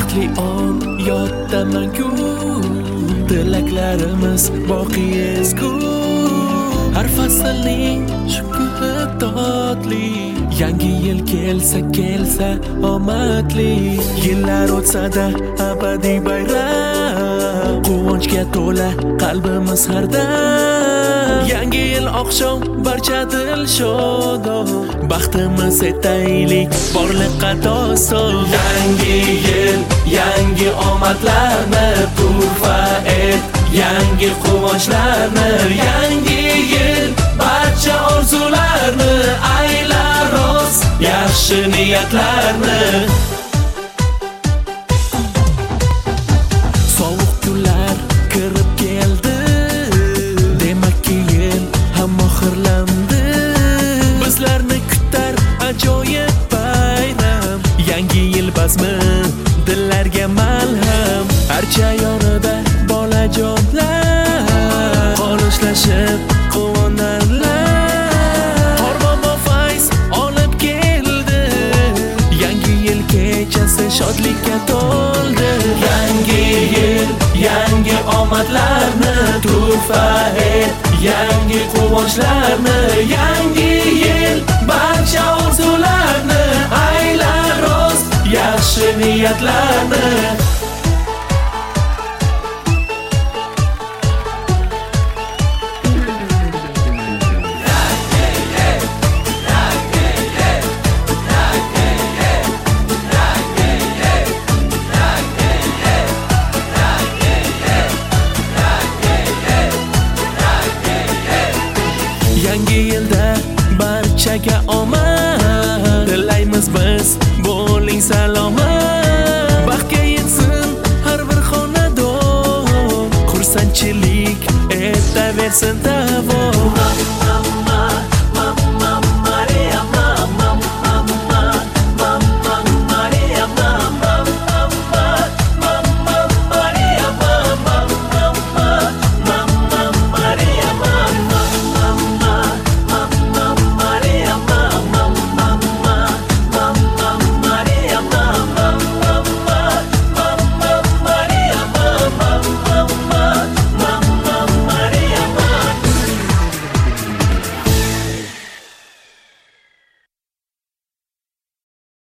baxtli on yodda mangu, tilaklarimiz boqiy ezgu. Har faslning shukri totli, yangi yil kelsa omadli. Yillar o'tsa-da abadiy bayram, quvonchga to'la qalbimiz har dam. Yangi yil oqshom barcha dil shodo, baxtimiz etaylik borliqqa doston. Yangi yil yangi omadlarni turfa et, yangi quvonchlarni. Yangi yil barcha orzularni aylar rost, yaxshi niyatlarni. Sovuq kunlar kirib keldi, demakki yil ham oxirlandi. Bizlarni kutar ajoyib bayram, yangi yil bazmi dillarga malham. Archa yonida bolajonlar xolishlashib quvonarlar. Qorbobo fayz olib keldi, yangi yil kechasi shodlikka to'ldi. Yangi yil yangi omadlarni turfa et, yangi quvonchlarni. Yangi yil barcha orzularni aylar rost, yaxshi niyatlarni. Yangi yilda barchaga omad tilaymiz biz, bo'ling salomat. Baxtga yetsin har bir xonadon, xursandchilik etaversin.